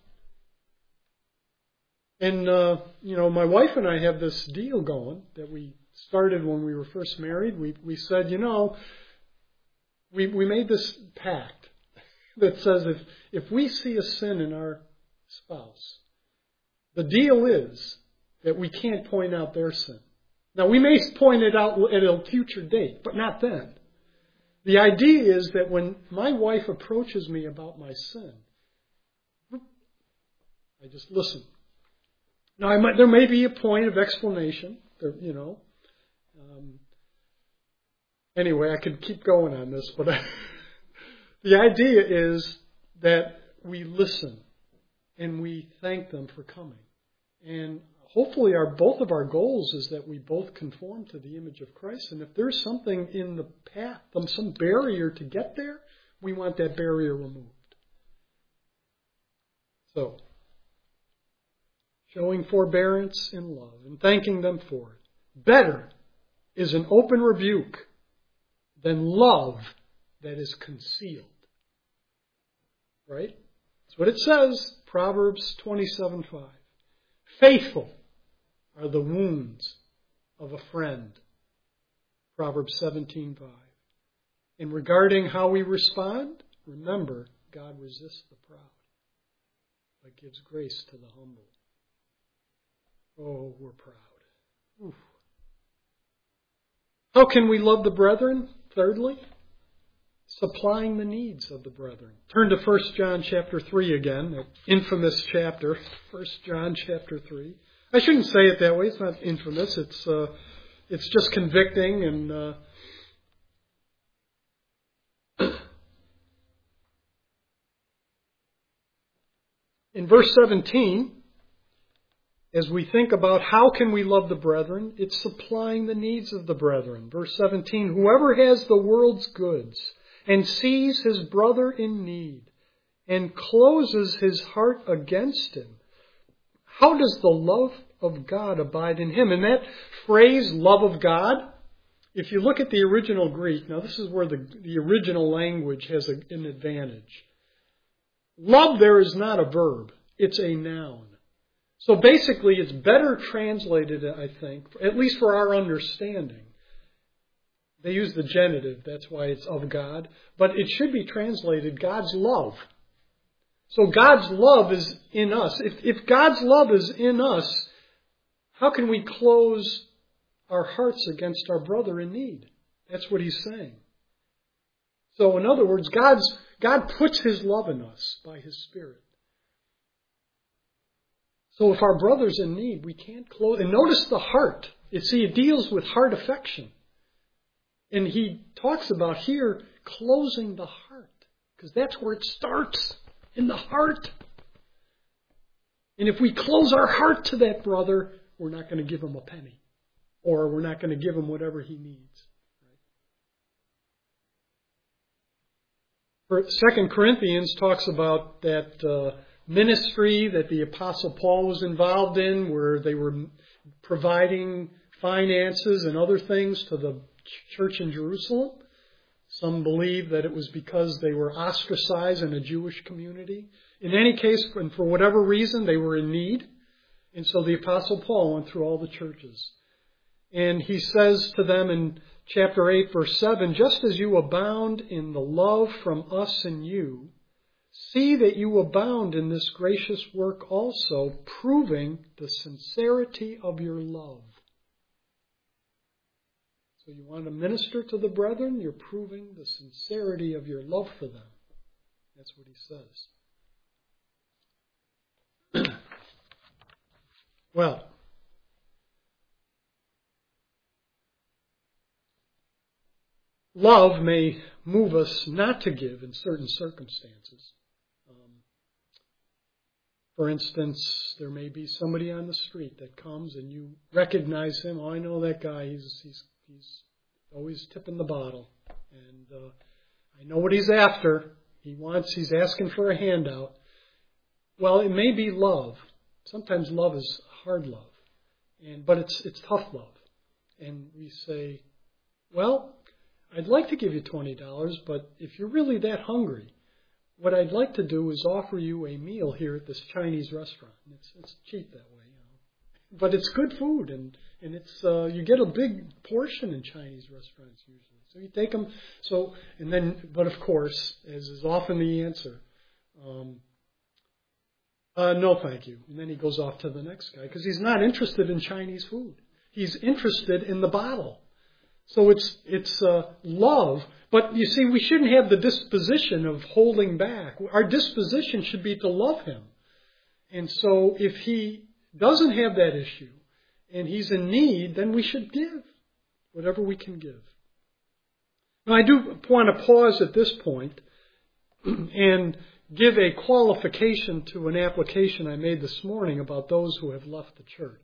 And, uh, you know, my wife and I have this deal going that we started when we were first married. We we said, you know, we we made this pact that says if, if we see a sin in our spouse, the deal is that we can't point out their sin. Now, we may point it out at a future date, but not then. The idea is that when my wife approaches me about my sin, I just listen. Now, I might, there may be a point of explanation, there, you know. Um, anyway, I could keep going on this, but I, the idea is that we listen and we thank them for coming. And hopefully our both of our goals is that we both conform to the image of Christ. And if there's something in the path, some barrier to get there, we want that barrier removed. So, showing forbearance in love and thanking them for it. Better is an open rebuke than love that is concealed. Right? That's what it says, Proverbs twenty-seven five. Faithful are the wounds of a friend, Proverbs seventeen five. And regarding how we respond, remember, God resists the proud, but gives grace to the humble. Oh, we're proud. Oof. How can we love the brethren? Thirdly, supplying the needs of the brethren. Turn to First John chapter three again, that infamous chapter, First John chapter three. I shouldn't say it that way. It's not infamous. It's uh, it's just convicting. And uh, in verse seventeen, as we think about how can we love the brethren, it's supplying the needs of the brethren. Verse seventeen, whoever has the world's goods and sees his brother in need and closes his heart against him, how does the love of God abide in him? And that phrase, love of God, if you look at the original Greek, now this is where the, the original language has a, an advantage. Love there is not a verb, it's a noun. So basically it's better translated, I think, at least for our understanding. They use the genitive, that's why it's of God, but it should be translated God's love. So God's love is in us. If, if God's love is in us, how can we close our hearts against our brother in need? That's what he's saying. So in other words, God's, God puts his love in us by his Spirit. So if our brother's in need, we can't close. And notice the heart. You see, it deals with heart affection. And he talks about here closing the heart. Because that's where it starts. In the heart. And if we close our heart to that brother, we're not going to give him a penny. Or we're not going to give him whatever he needs. Right? Second Corinthians talks about that uh, ministry that the Apostle Paul was involved in, where they were providing finances and other things to the church in Jerusalem. Some believe that it was because they were ostracized in a Jewish community. In any case, and for whatever reason, they were in need. And so the Apostle Paul went through all the churches. And he says to them in chapter eight, verse seven, just as you abound in the love from us and you, see that you abound in this gracious work also, proving the sincerity of your love. So you want to minister to the brethren, you're proving the sincerity of your love for them. That's what he says. Well, love may move us not to give in certain circumstances. Um, for instance, there may be somebody on the street that comes and you recognize him. Oh, I know that guy. He's he's he's always tipping the bottle, and uh, I know what he's after. He wants. He's asking for a handout. Well, it may be love. Sometimes love is hard love, and but it's it's tough love. And we say, well, I'd like to give you twenty dollars, but if you're really that hungry, what I'd like to do is offer you a meal here at this Chinese restaurant. It's it's cheap that way, you know, but it's good food, and and it's uh, you get a big portion in Chinese restaurants usually. So you take them. So and then, but of course, as is often the answer, um, uh, no, thank you. And then he goes off to the next guy because he's not interested in Chinese food. He's interested in the bottle. So it's it's uh, love. But you see, we shouldn't have the disposition of holding back. Our disposition should be to love him. And so if he doesn't have that issue and he's in need, then we should give whatever we can give. Now, I do want to pause at this point and give a qualification to an application I made this morning about those who have left the church.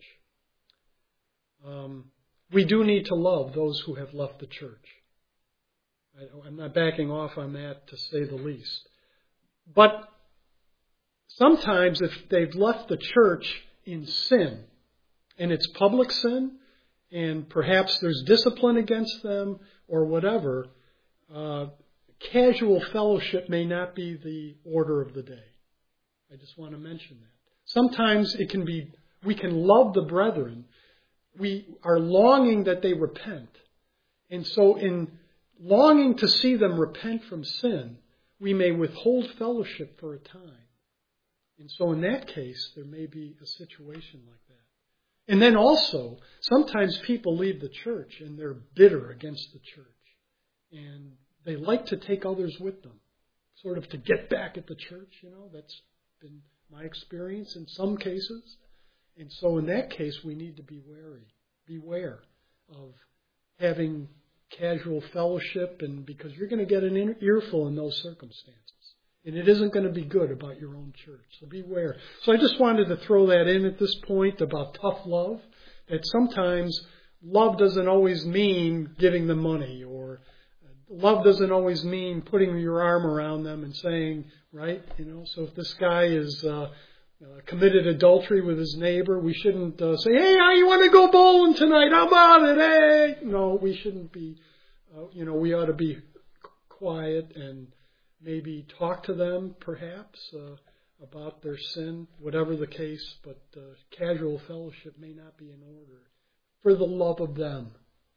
Um, we do need to love those who have left the church. I, I'm not backing off on that, to say the least. But sometimes if they've left the church in sin, and it's public sin, and perhaps there's discipline against them or whatever, uh, casual fellowship may not be the order of the day. I just want to mention that. Sometimes it can be, we can love the brethren. We are longing that they repent. And so in longing to see them repent from sin, we may withhold fellowship for a time. And so in that case, there may be a situation like that. And then also, sometimes people leave the church and they're bitter against the church. And they like to take others with them, sort of to get back at the church, you know. That's been my experience in some cases. And so in that case, we need to be wary, beware of having casual fellowship, and because you're going to get an earful in those circumstances. And it isn't going to be good about your own church. So beware. So I just wanted to throw that in at this point about tough love, that sometimes love doesn't always mean giving them money, or love doesn't always mean putting your arm around them and saying, right, you know, so if this guy is uh, uh, committed adultery with his neighbor, we shouldn't uh, say, hey, how you want to go bowling tonight? How about it? Hey, no, we shouldn't be, uh, you know, we ought to be quiet and maybe talk to them, perhaps, uh, about their sin, whatever the case, but uh, casual fellowship may not be in order for the love of them.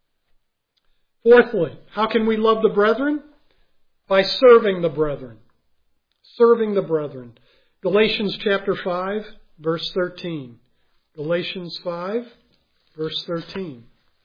Fourthly, how can we love the brethren? By serving the brethren. Serving the brethren. Galatians chapter five, verse thirteen. Galatians five, verse thirteen.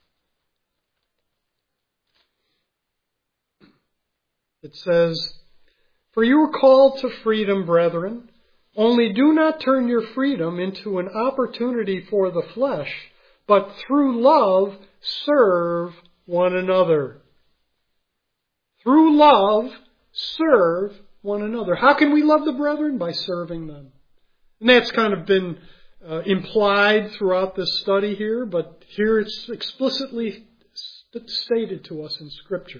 It says, for you are called to freedom, brethren. Only do not turn your freedom into an opportunity for the flesh, but through love serve one another. Through love, serve one another. How can we love the brethren? By serving them. And that's kind of been uh, implied throughout this study here, but here it's explicitly st- stated to us in Scripture.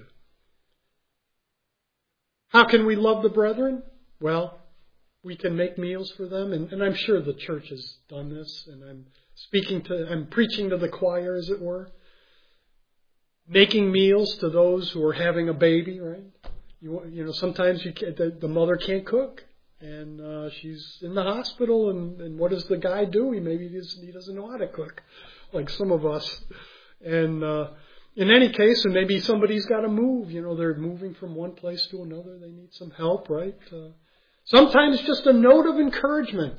How can we love the brethren? Well, we can make meals for them, and, and I'm sure the church has done this, and I'm speaking to, I'm preaching to the choir, as it were. Making meals to those who are having a baby, right? You, you know, sometimes you can't, the, the mother can't cook, and uh, she's in the hospital, and, and what does the guy do? He maybe he doesn't, he doesn't know how to cook, like some of us. And uh, in any case, and maybe somebody's got to move. You know, they're moving from one place to another. They need some help, right? Uh, sometimes just a note of encouragement.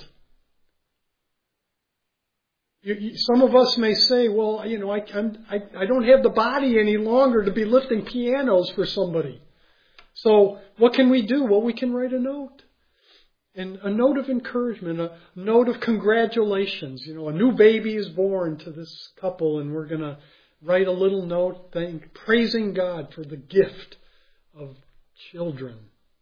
You, you, some of us may say, well, you know, I, I'm, I, I don't have the body any longer to be lifting pianos for somebody. So what can we do? Well, we can write a note. And a note of encouragement, a note of congratulations. You know, a new baby is born to this couple, and we're going to write a little note thank, praising God for the gift of children.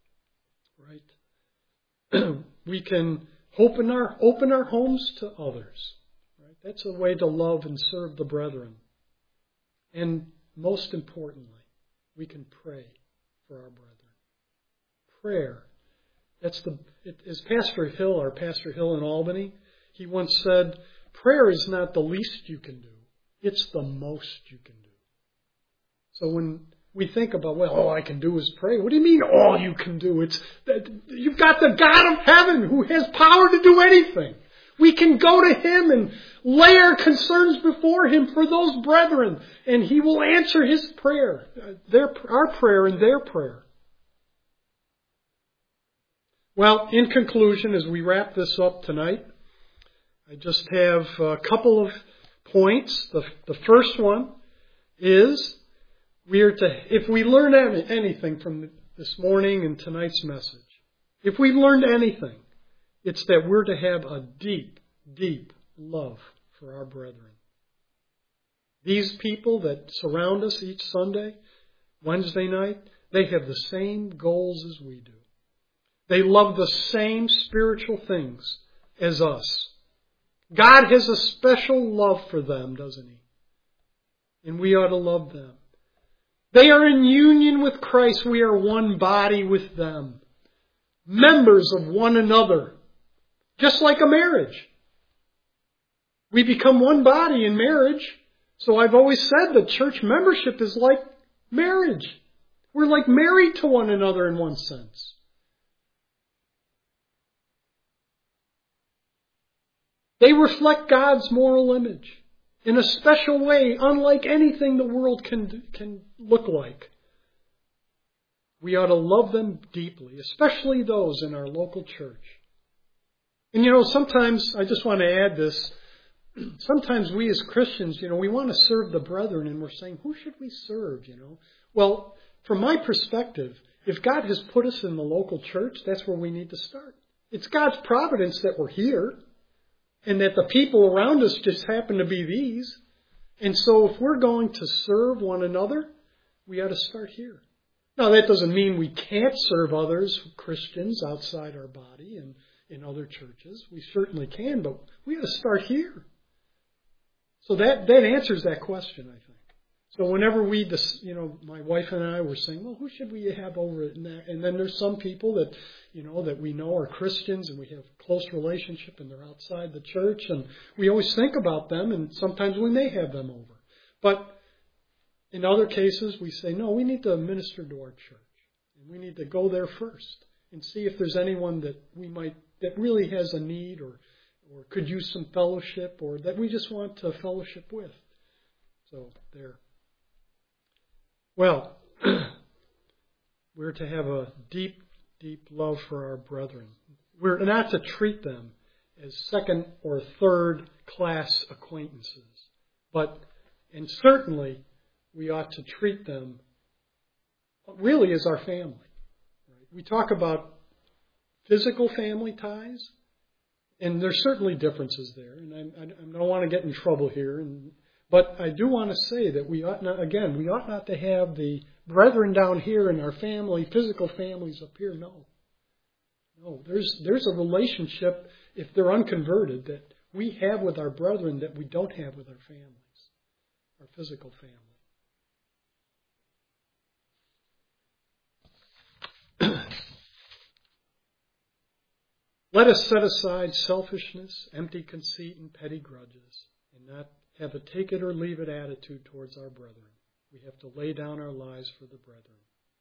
Right? We can open our, open our homes to others. That's a way to love and serve the brethren. And most importantly, we can pray for our brethren. Prayer. That's the, it, as Pastor Hill, our Pastor Hill in Albany, he once said, prayer is not the least you can do. It's the most you can do. So when we think about, well, all I can do is pray. What do you mean all you can do? It's that you've got the God of heaven who has power to do anything. We can go to Him and lay our concerns before Him for those brethren, and He will answer His prayer, their, our prayer and their prayer. Well, in conclusion, as we wrap this up tonight, I just have a couple of points. The, the first one is we are to, if we learn anything from this morning and tonight's message, if we learned anything, it's that we're to have a deep, deep love for our brethren. These people that surround us each Sunday, Wednesday night, they have the same goals as we do. They love the same spiritual things as us. God has a special love for them, doesn't He? And we ought to love them. They are in union with Christ. We are one body with them. Members of one another. Just like a marriage. We become one body in marriage. So I've always said that church membership is like marriage. We're like married to one another in one sense. They reflect God's moral image in a special way, unlike anything the world can, can look like. We ought to love them deeply, especially those in our local church. And you know, sometimes, I just want to add this, sometimes we as Christians, you know, we want to serve the brethren and we're saying, who should we serve, you know? Well, from my perspective, if God has put us in the local church, that's where we need to start. It's God's providence that we're here and that the people around us just happen to be these. And so if we're going to serve one another, we ought to start here. Now, that doesn't mean we can't serve others, Christians, outside our body and in other churches. We certainly can, but we ought to start here. So that, that answers that question, I think. So whenever we, you know, my wife and I were saying, well, who should we have over it? And, that, and then there's some people that, you know, that we know are Christians and we have close relationship and they're outside the church. And we always think about them and sometimes we may have them over. But in other cases, we say, no, we need to minister to our church. And we need to go there first and see if there's anyone that we might, that really has a need or, or could use some fellowship or that we just want to fellowship with. So there. Well, we're to have a deep, deep love for our brethren. We're not to treat them as second or third class acquaintances. But, and certainly, we ought to treat them really as our family. Right? We talk about physical family ties, and there's certainly differences there. And I, I, I don't want to get in trouble here. And, but I do want to say that we ought not, again, we ought not to have the brethren down here in our family, physical families up here. No. No, there's there's a relationship, if they're unconverted, that we have with our brethren that we don't have with our families, our physical family. Let us set aside selfishness, empty conceit, and petty grudges, and not have a take it or leave it attitude towards our brethren. We have to lay down our lives for the brethren.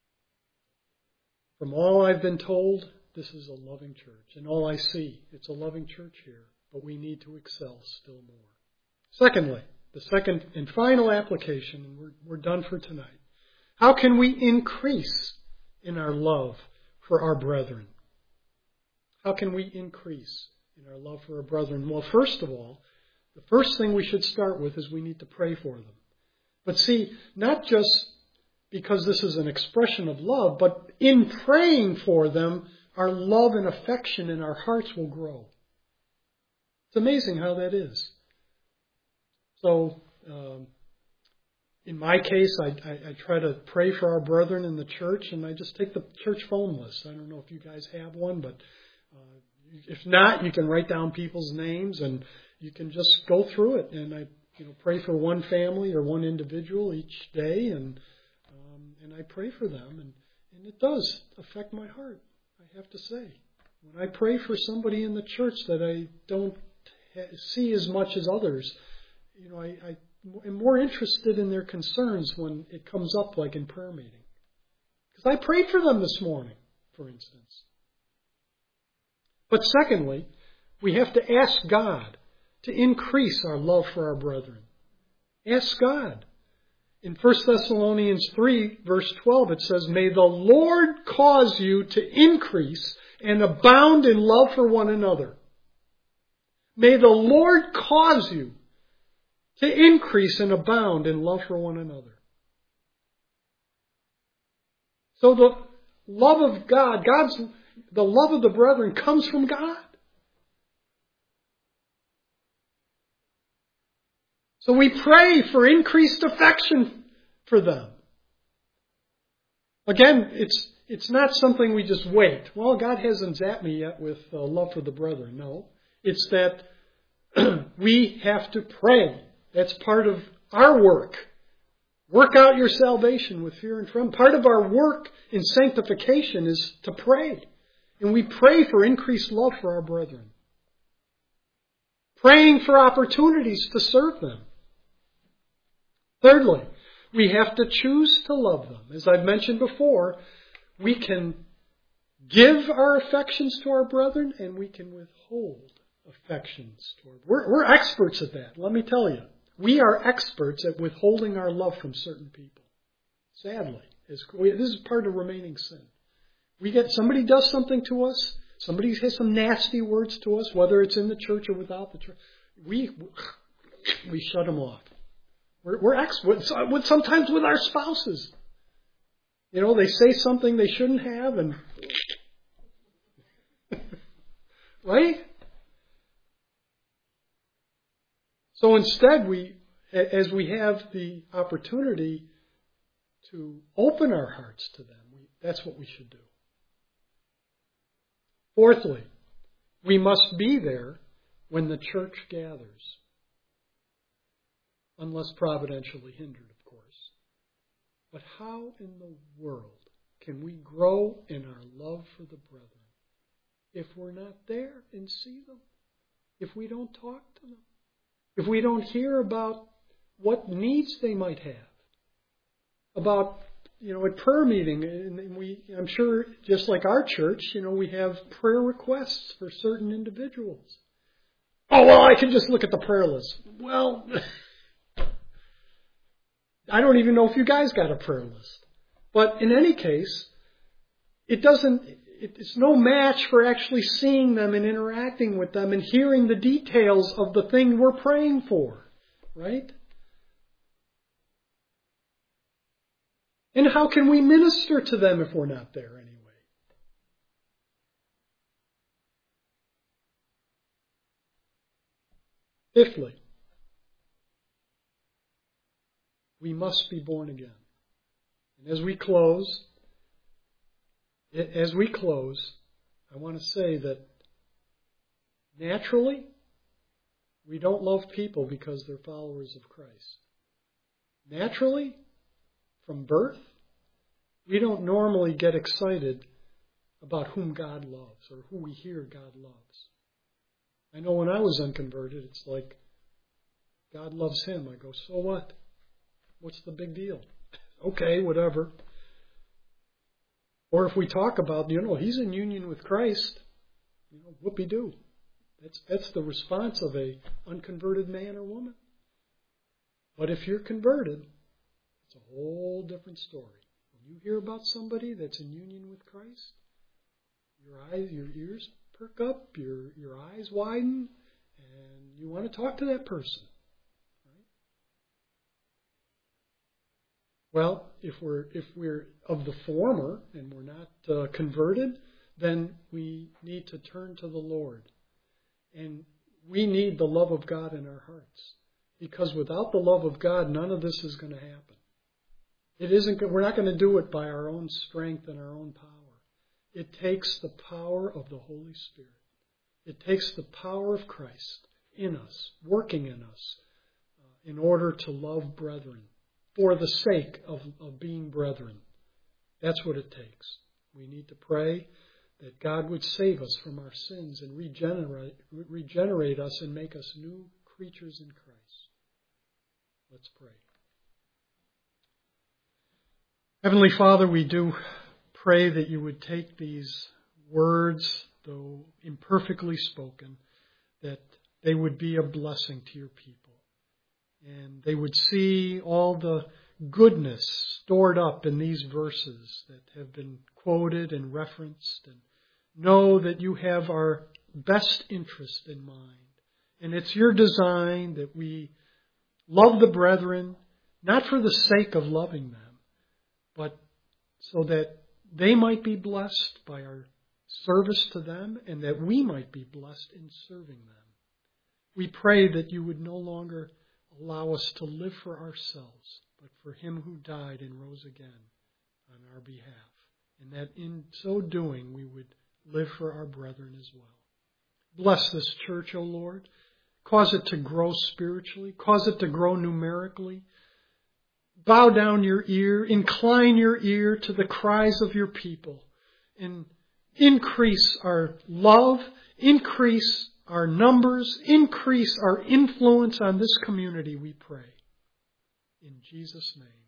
From all I've been told, this is a loving church. And all I see, it's a loving church here. But we need to excel still more. Secondly, the second and final application, and we're, we're done for tonight. How can we increase in our love for our brethren? How can we increase in our love for our brethren? Well, first of all, the first thing we should start with is we need to pray for them. But see, not just because this is an expression of love, but in praying for them, our love and affection in our hearts will grow. It's amazing how that is. So, um, in my case, I, I, I try to pray for our brethren in the church, and I just take the church phone list. I don't know if you guys have one, but uh, if not, you can write down people's names, and you can just go through it. And I, you know, pray for one family or one individual each day, and um, and I pray for them, and, and it does affect my heart. I have to say, when I pray for somebody in the church that I don't ha- see as much as others, you know, I, I am more interested in their concerns when it comes up, like in prayer meeting. Because I prayed for them this morning, for instance. But secondly, we have to ask God to increase our love for our brethren. Ask God. In First Thessalonians three, verse twelve, it says, "May the Lord cause you to increase and abound in love for one another." May the Lord cause you to increase and abound in love for one another. So the love of God, God's, the love of the brethren comes from God. So we pray for increased affection for them. Again, it's it's not something we just wait. Well, God hasn't zapped me yet with uh, love for the brethren. No. It's that we have to pray. That's part of our work. Work out your salvation with fear and trembling. Part of our work in sanctification is to pray. And we pray for increased love for our brethren. Praying for opportunities to serve them. Thirdly, we have to choose to love them. As I've mentioned before, we can give our affections to our brethren and we can withhold affections toward. We're, we're experts at that, let me tell you. We are experts at withholding our love from certain people. Sadly. This is part of remaining sin. We get, somebody does something to us, somebody has some nasty words to us, whether it's in the church or without the church, we, we shut them off. We're, we're experts, sometimes with our spouses. You know, they say something they shouldn't have and... right? So instead, we, as we have the opportunity to open our hearts to them, we, that's what we should do. Fourthly, we must be there when the church gathers, unless providentially hindered, of course. But how in the world can we grow in our love for the brethren if we're not there and see them? If we don't talk to them? If we don't hear about what needs they might have? About, you know, at prayer meeting, and we, I'm sure, just like our church, you know, we have prayer requests for certain individuals. Oh, well, I can just look at the prayer list. Well, I don't even know if you guys got a prayer list. But in any case, it doesn't, it's no match for actually seeing them and interacting with them and hearing the details of the thing we're praying for. Right? And how can we minister to them if we're not there anyway? Fifthly, we must be born again. And as we close, as we close, I want to say that naturally, we don't love people because they're followers of Christ. Naturally, from birth, we don't normally get excited about whom God loves or who we hear God loves. I know when I was unconverted, it's like, God loves him. I go, so what? What's the big deal? Okay, whatever. Or if we talk about, you know, he's in union with Christ, you know, whoopee-doo. That's, that's the response of a unconverted man or woman. But if you're converted, it's a whole different story. When you hear about somebody that's in union with Christ, your eyes, your ears perk up, your your eyes widen, and you want to talk to that person. Right? Well, if we're if we're of the former and we're not uh, converted, then we need to turn to the Lord, and we need the love of God in our hearts, because without the love of God, none of this is going to happen. It isn't. We're not going to do it by our own strength and our own power. It takes the power of the Holy Spirit. It takes the power of Christ in us, working in us, uh, in order to love brethren, for the sake of, of being brethren. That's what it takes. We need to pray that God would save us from our sins and regenerate, regenerate us and make us new creatures in Christ. Let's pray. Heavenly Father, we do pray that you would take these words, though imperfectly spoken, that they would be a blessing to your people. And they would see all the goodness stored up in these verses that have been quoted and referenced, and know that you have our best interest in mind. And it's your design that we love the brethren, not for the sake of loving them, but so that they might be blessed by our service to them and that we might be blessed in serving them. We pray that you would no longer allow us to live for ourselves, but for him who died and rose again on our behalf, and that in so doing we would live for our brethren as well. Bless this church, O Lord. Cause it to grow spiritually. Cause it to grow numerically. Bow down your ear. Incline your ear to the cries of your people. And increase our love. Increase our numbers. Increase our influence on this community, we pray. In Jesus' name.